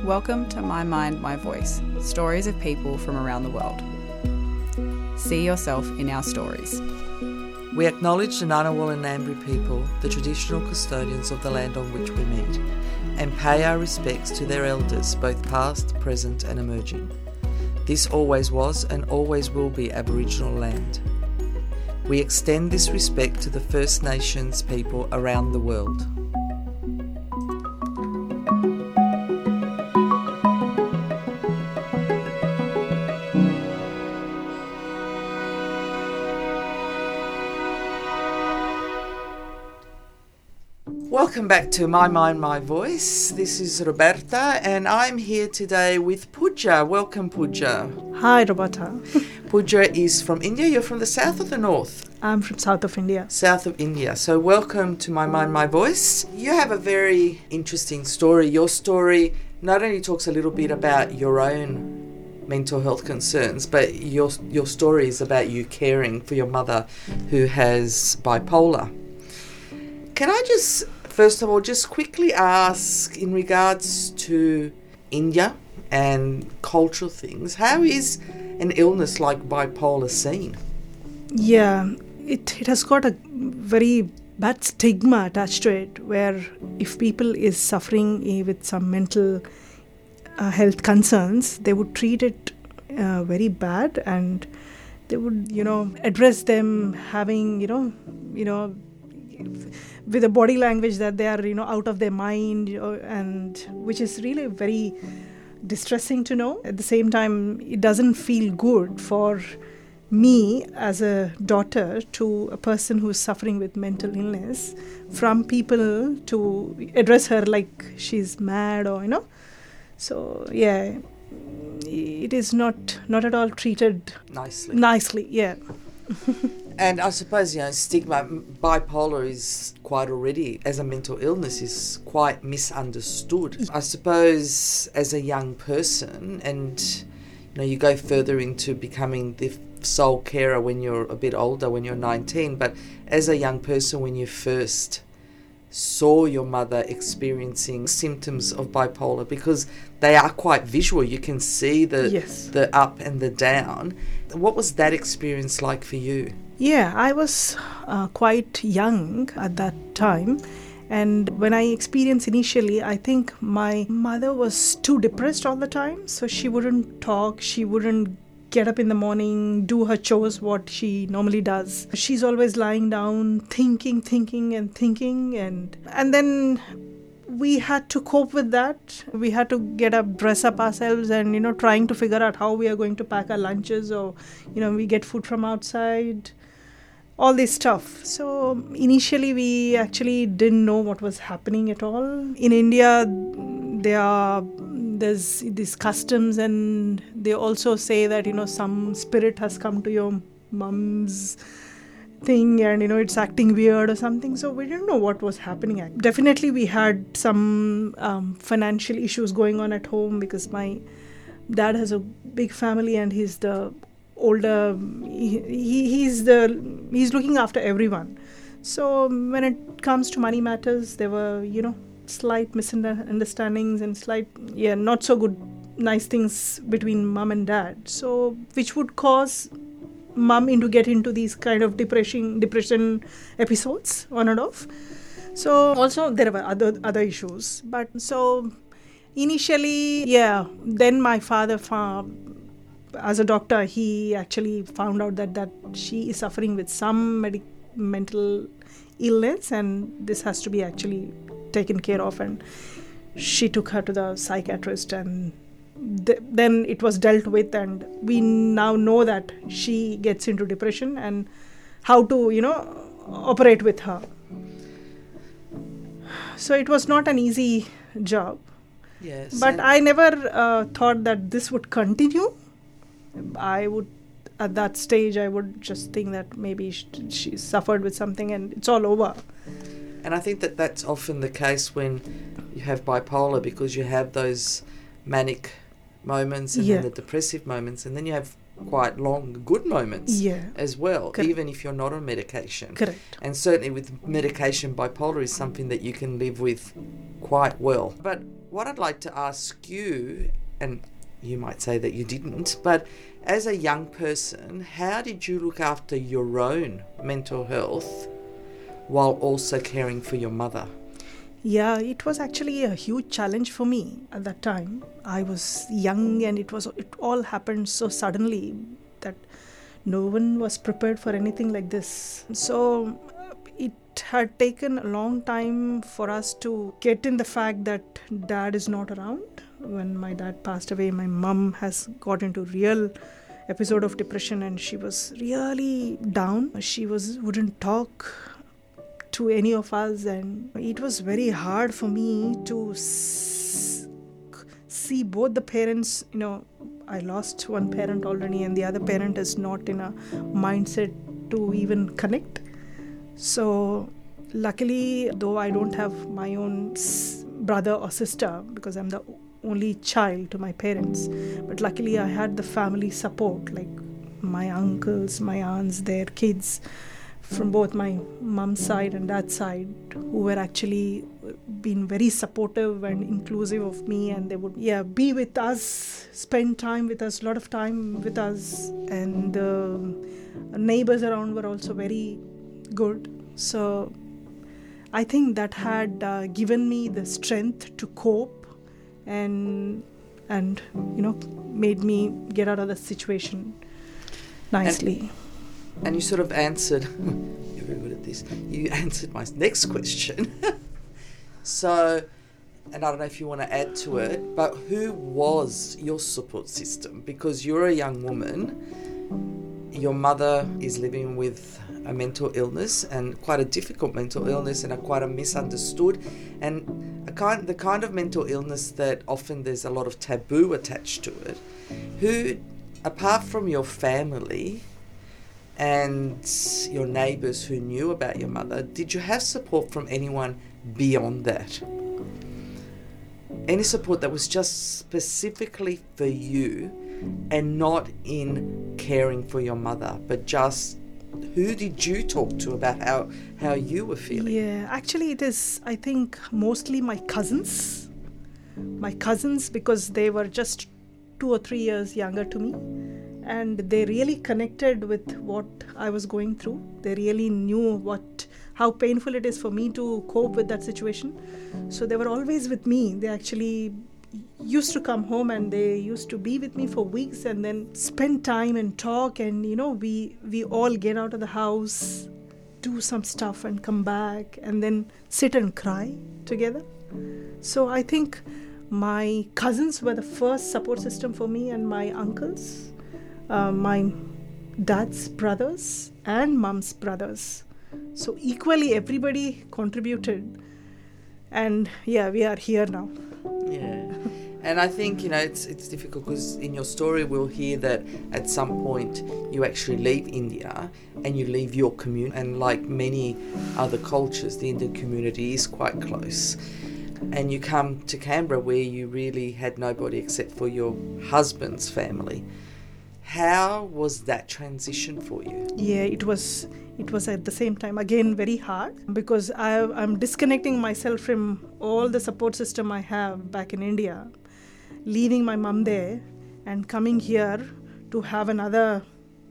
Welcome to My Mind, My Voice, stories of people from around the world. See yourself in our stories. We acknowledge the Ngunnawal and Ngambri people, the traditional custodians of the land on which we meet, and pay our respects to their elders, both past, present and emerging. This always was and always will be Aboriginal land. We extend this respect to the First Nations people around the world. Welcome back to My Mind, My Voice. This is Roberta and I'm here today with Pooja. Welcome, Pooja. Hi, Roberta. Pooja is from India. You're from the south or the north? I'm from south of India. South of India. So welcome to My Mind, My Voice. You have a very interesting story. Your story not only talks a little bit about your own mental health concerns, but your story is about you caring for your mother who has bipolar. Can I just, first of all, just quickly ask in regards to India and cultural things, how is an illness like bipolar seen? Yeah, it has got a very bad stigma attached to it, where if people is suffering with some mental health concerns, they would treat it very bad, and they would, address them having, with a body language that they are, out of their mind, and which is really very distressing to know. At the same time, it doesn't feel good for me as a daughter to a person who's suffering with mental illness, from people to address her like she's mad or, So, yeah, it is not at all treated nicely, yeah. And I suppose, stigma, bipolar is quite already, as a mental illness, is quite misunderstood. I suppose as a young person, and, you go further into becoming the sole carer when you're a bit older, when you're 19, but as a young person, when you first saw your mother experiencing symptoms of bipolar, because they are quite visual, you can see the up and the down. What was that experience like for you? Yeah, I was quite young at that time, and when I experienced initially, I think my mother was too depressed all the time, so she wouldn't talk, she wouldn't get up in the morning, do her chores, what she normally does. She's always lying down, thinking, and then we had to cope with that. We had to get up, dress up ourselves, and, trying to figure out how we are going to pack our lunches, or, we get food from outside, all this stuff. So initially we actually didn't know what was happening at all. In India, there's these customs, and they also say that, some spirit has come to your mum's thing, and, it's acting weird or something. So we didn't know what was happening. Definitely we had some financial issues going on at home, because my dad has a big family and he's the older, he's looking after everyone. So when it comes to money matters, there were, slight misunderstandings and not so good, nice things between mum and dad. So which would cause mum to get into these kind of depression episodes on and off. So also there were other issues. But so initially, then my father as a doctor, he actually found out that she is suffering with some mental illness, and this has to be actually taken care of, and she took her to the psychiatrist, and then it was dealt with, and we now know that she gets into depression and how to, operate with her. So it was not an easy job. Yes. But I never thought that this would continue. At that stage, I would just think that maybe she suffered with something and it's all over. And I think that that's often the case when you have bipolar, because you have those manic moments and then the depressive moments, and then you have quite long good moments as well, even if you're not on medication. Correct. And certainly with medication, bipolar is something that you can live with quite well. But what I'd like to ask you, and you might say that you didn't, but as a young person, how did you look after your own mental health while also caring for your mother? Yeah, it was actually a huge challenge for me at that time. I was young and it all happened so suddenly that no one was prepared for anything like this. So it had taken a long time for us to get in the fact that dad is not around. When my dad passed away, my mum has got into real episode of depression and she was really down. She wouldn't talk to any of us, and it was very hard for me to see both the parents. I lost one parent already and the other parent is not in a mindset to even connect. So luckily, though I don't have my own brother or sister because I'm the only child to my parents, but luckily I had the family support, like my uncles, my aunts, their kids from both my mom's side and dad's side, who were actually been very supportive and inclusive of me, and they would be with us, spend time with us, a lot of time with us, and the neighbors around were also very good. So I think that had given me the strength to cope and made me get out of the situation nicely. And you sort of answered, you're very good at this, you answered my next question. So, and I don't know if you want to add to it, but who was your support system? Because you're a young woman, your mother is living with a mental illness, and quite a difficult mental illness, and quite a misunderstood, and the kind of mental illness that often there's a lot of taboo attached to it. Who, apart from your family and your neighbours who knew about your mother, did you have support from anyone beyond that? Any support that was just specifically for you and not in caring for your mother, but just who did you talk to about how you were feeling? Yeah, actually it is, I think, mostly my cousins. My cousins, because they were just 2 or 3 years younger to me. And they really connected with what I was going through. They really knew how painful it is for me to cope with that situation. So they were always with me. They actually used to come home and they used to be with me for weeks and then spend time and talk, and we all get out of the house, do some stuff and come back and then sit and cry together. So I think my cousins were the first support system for me, and my uncles, my dad's brothers and mum's brothers. So equally everybody contributed, and we are here now. Yeah. And I think, it's difficult because in your story we'll hear that at some point you actually leave India and you leave your community, and like many other cultures, the Indian community is quite close. And you come to Canberra where you really had nobody except for your husband's family. How was that transition for you? Yeah, it was at the same time again very hard, because I'm disconnecting myself from all the support system I have back in India, leaving my mum there and coming here to have another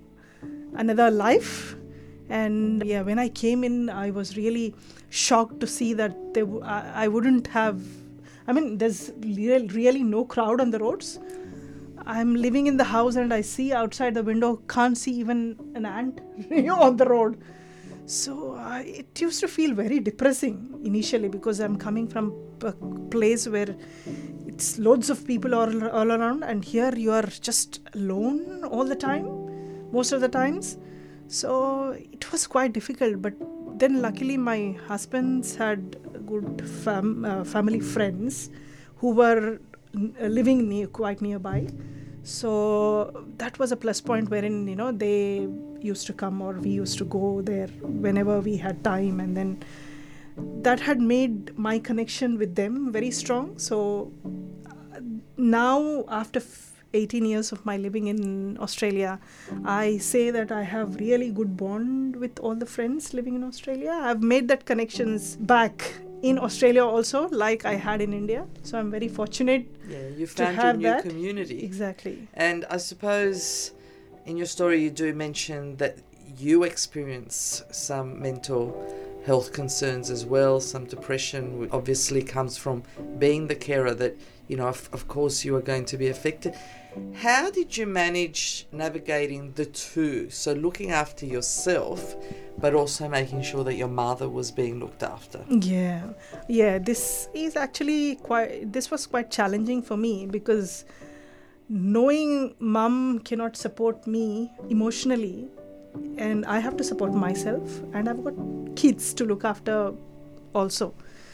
life. And when I came in, I was really shocked to see that I wouldn't have, there's really no crowd on the roads. I'm living in the house and I see outside the window, can't see even an ant on the road. So it used to feel very depressing initially, because I'm coming from a place where it's loads of people all around, and here you are just alone all the time, most of the times. So it was quite difficult, but then luckily my husband's had good family friends who were living quite nearby. So that was a plus point, wherein they used to come or we used to go there whenever we had time, and then that had made my connection with them very strong. So now, after 18 years of my living in Australia, I say that I have really good bond with all the friends living in Australia. I've made that connections back in Australia also, like I had in India. So I'm very fortunate. Yeah, you to found your have new that. community. Exactly. And I suppose in your story you do mention that you experience some mental health concerns as well, some depression, which obviously comes from being the carer, that, of course you are going to be affected. How did you manage navigating the two? So looking after yourself, but also making sure that your mother was being looked after. Yeah. This was quite challenging for me, because knowing mum cannot support me emotionally, and I have to support myself, and I've got kids to look after also.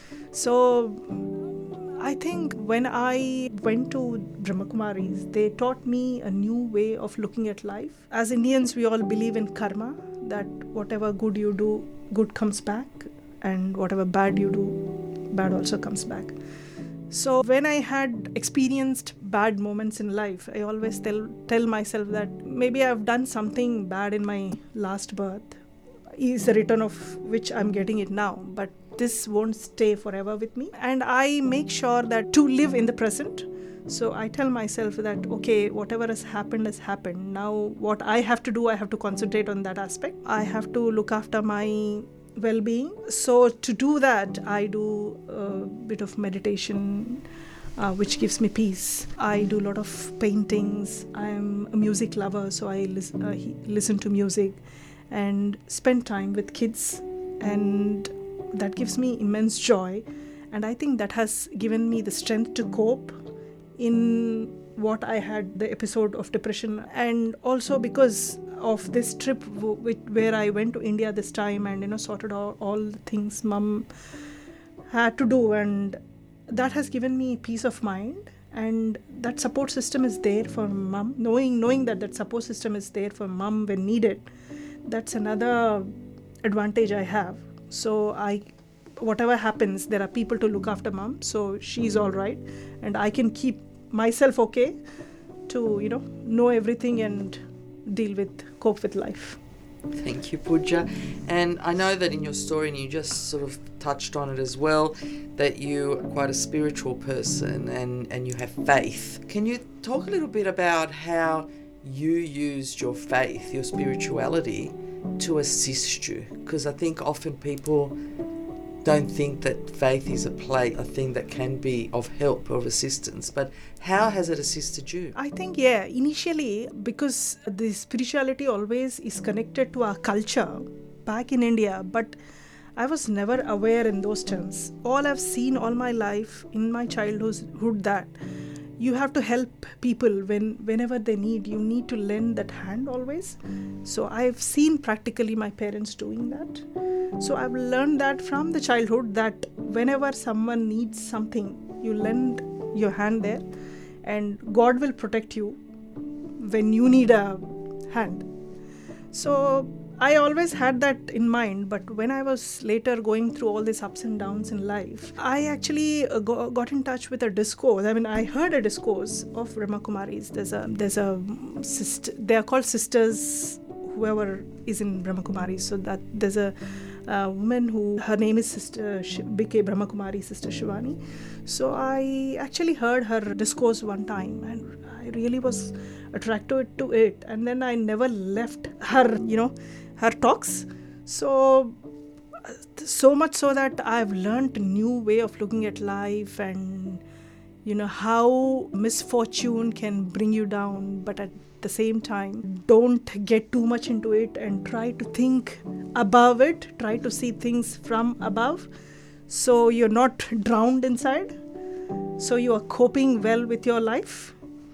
So I think when I went to Brahmakumaris, they taught me a new way of looking at life. As Indians, we all believe in karma, that whatever good you do, good comes back, and whatever bad you do, bad also comes back. So when I had experienced bad moments in life, I always tell myself that maybe I've done something bad in my last birth, is the return of which I'm getting it now, but this won't stay forever with me. And I make sure that to live in the present. So I tell myself that, okay, whatever has happened has happened. Now what I have to do, I have to concentrate on that aspect. I have to look after my well-being. So to do that, I do a bit of meditation, which gives me peace. I do a lot of paintings. I'm a music lover, so I listen to music and spend time with kids, and that gives me immense joy. And I think that has given me the strength to cope in what I had, the episode of depression. And also because of this trip where I went to India this time and sorted out all the things mum had to do, and that has given me peace of mind. And that support system is there for mum, knowing that support system is there for mum when needed. That's another advantage I have. So whatever happens, there are people to look after mum, so she's all right, and I can keep myself okay to know everything and cope with life. Thank you, Pooja. And I know that in your story, and you just sort of touched on it as well, that you're quite a spiritual person and you have faith. Can you talk a little bit about how you used your faith, your spirituality, to assist you? Because I think often people don't think that faith is a thing that can be of help or of assistance, but how has it assisted you? I think, initially, because the spirituality always is connected to our culture back in India, but I was never aware in those terms. All I've seen all my life in my childhood, that you have to help people whenever they need. You need to lend that hand always. So I've seen practically my parents doing that. So I've learned that from the childhood, that whenever someone needs something, you lend your hand there, and God will protect you when you need a hand. So I always had that in mind, but when I was later going through all these ups and downs in life, I actually got in touch with a discourse. I mean, I heard a discourse of Brahmakumaris. There's a sister, they are called sisters, whoever is in Brahmakumaris. So that there's a woman who, her name is Sister B.K. Brahmakumari, Sister Shivani. So I actually heard her discourse one time, and I really was attracted to it. And then I never left her, her talks. So much so that I've learned a new way of looking at life, and how misfortune can bring you down, but at the same time, don't get too much into it, and try to think above it, try to see things from above, so you're not drowned inside, so you are coping well with your life.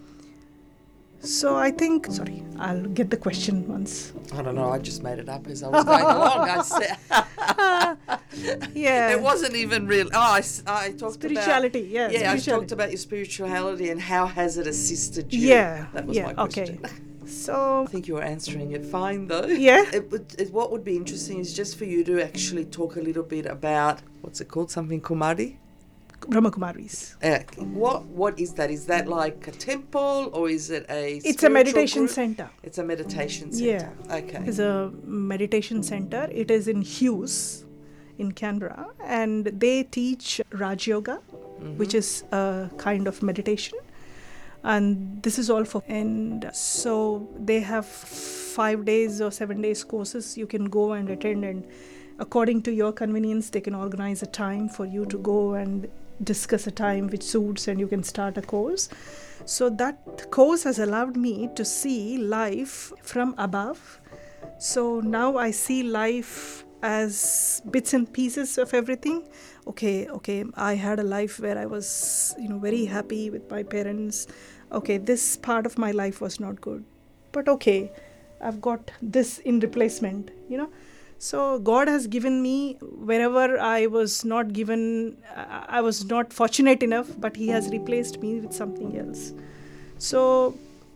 So I think, I'll get the question once. I don't know, I just made it up as I was going along. I said, yeah. It wasn't even real. I talked spirituality, about... Yeah, I talked about your spirituality and how has it assisted you. Yeah. That was my question. Okay. So... I think you were answering it fine, though. Yeah. What would be interesting is just for you to actually talk a little bit about, what's it called, something Kumari? Brahmakumaris. What is that? Is that like a temple, or is it a It's a meditation group? center. It's a meditation center. Yeah. Okay. It's a meditation center. It is in Hughes in Canberra, and they teach Raj Yoga, which is a kind of meditation. And this is all for, and so they have 5 days or 7 days courses you can go and attend, and according to your convenience they can organize a time for you to go and discuss a time which suits, and you can start a course. So that course has allowed me to see life from above. So now I see life as bits and pieces of everything. Okay, I had a life where I was, very happy with my parents. Okay, this part of my life was not good, but okay, I've got this in replacement, So God has given me wherever I was not given, I was not fortunate enough, but He has replaced me with something else. So,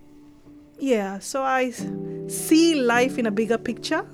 so I see life in a bigger picture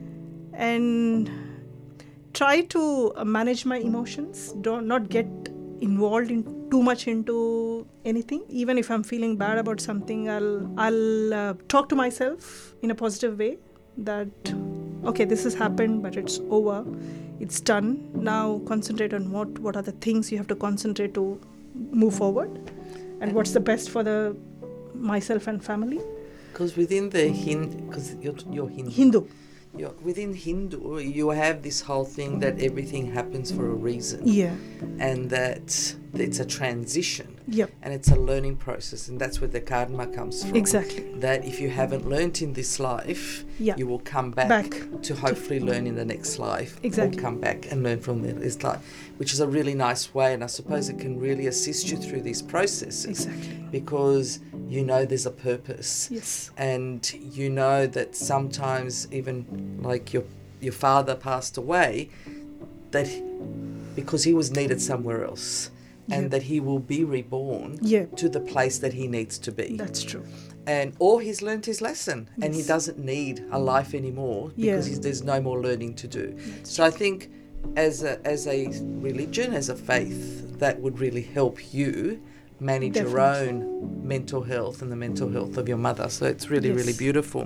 and try to manage my emotions. Not get involved in too much into anything. Even if I'm feeling bad about something, I'll talk to myself in a positive way that, okay, this has happened, but it's over. It's done. Now concentrate on what are the things you have to concentrate to move forward, and what's the best for myself and family. Because within the because you're Hindu. Within Hindu, you have this whole thing that everything happens for a reason. Yeah. And that it's a transition. Yep. And it's a learning process, and that's where the karma comes from. Exactly. That if you haven't learnt in this life, you will come back to hopefully learn in the next life. Exactly. Or come back and learn from this life, which is a really nice way, and I suppose it can really assist you through these processes. Exactly. Because there's a purpose. Yes. And that sometimes even like your father passed away, that because he was needed somewhere else, and that he will be reborn to the place that he needs to be. That's true. Or he's learnt his lesson, and he doesn't need a life anymore because there's no more learning to do. So I think as a religion, as a faith, that would really help you manage your own mental health and the mental health of your mother. So it's really, really beautiful.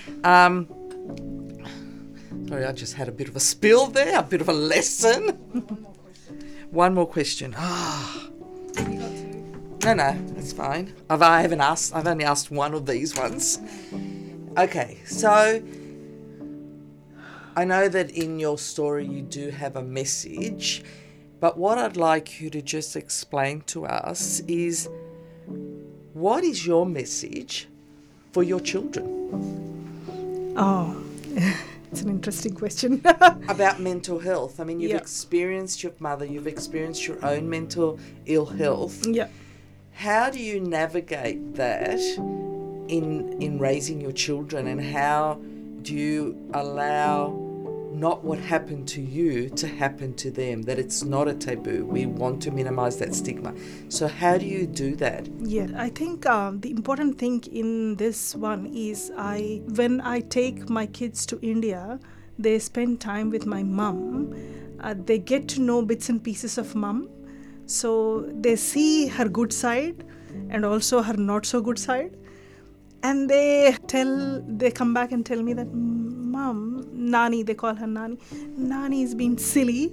Sorry, I just had a bit of a spill there, a bit of a lesson. One more question. No, that's fine. I've only asked one of these ones. Okay, so I know that in your story you do have a message, but what I'd like you to just explain to us is, what is your message for your children? Oh, it's an interesting question. About mental health. I mean, you've experienced your mother, you've experienced your own mental ill health. Yeah. How do you navigate that in raising your children, and how do you allow not what happened to you to happen to them, that it's not a taboo? We want to minimize that stigma. So how do you do that? Yeah, I think the important thing in this one is when I take my kids to India, they spend time with my mum. They get to know bits and pieces of mum. So they see her good side and also her not so good side. And they come back and tell me that, Mom, Nani, they call her Nani. Nani's been silly,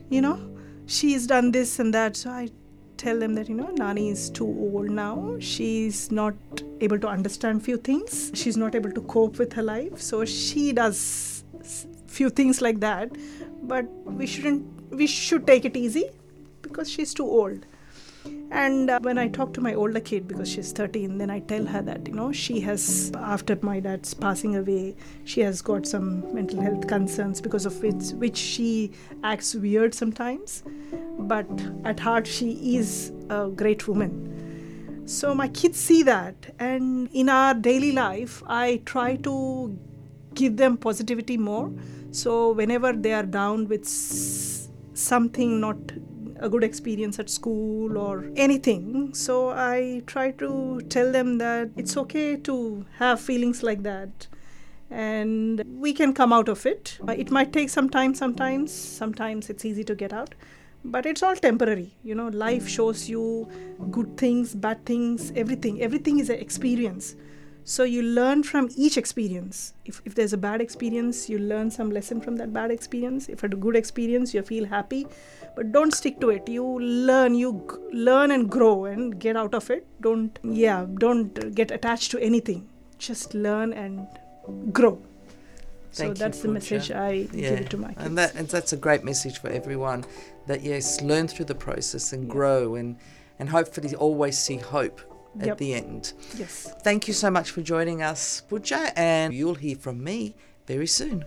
she's done this and that. So I tell them that, Nani is too old now. She's not able to understand few things. She's not able to cope with her life. So she does few things like that. But we should take it easy because she's too old. And when I talk to my older kid, because she's 13, then I tell her that, she has, after my dad's passing away, she has got some mental health concerns because of which she acts weird sometimes. But at heart, she is a great woman. So my kids see that. And in our daily life, I try to give them positivity more. So whenever they are down with something, not a good experience at school or anything, so I try to tell them that it's okay to have feelings like that, and we can come out of it. It might take some time sometimes it's easy to get out, but it's all temporary. Life shows you good things, bad things, everything is an experience. So you learn from each experience. If there's a bad experience, you learn some lesson from that bad experience. If it's a good experience, you feel happy. But don't stick to it. You learn and grow and get out of it. Don't get attached to anything. Just learn and grow. So that's the message I give to my kids. And that's a great message for everyone, that yes, learn through the process and grow and hopefully always see hope at the end. Yes. Thank you so much for joining us, Pooja, and you'll hear from me very soon.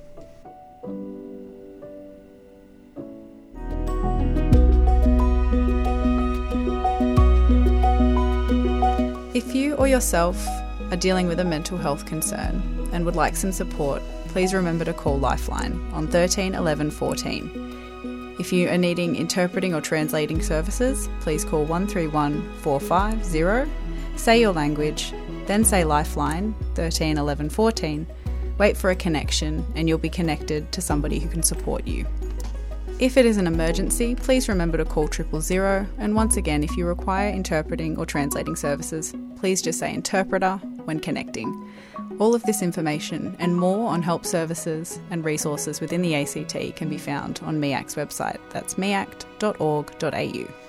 If you or yourself are dealing with a mental health concern and would like some support, please remember to call Lifeline on 13 11 14. If you are needing interpreting or translating services, please call 131 450. Say your language, then say Lifeline 13 11 14. Wait for a connection and you'll be connected to somebody who can support you. If it is an emergency, please remember to call 000, and once again, if you require interpreting or translating services, please just say interpreter when connecting. All of this information and more on help services and resources within the ACT can be found on MEACT's website. That's meact.org.au.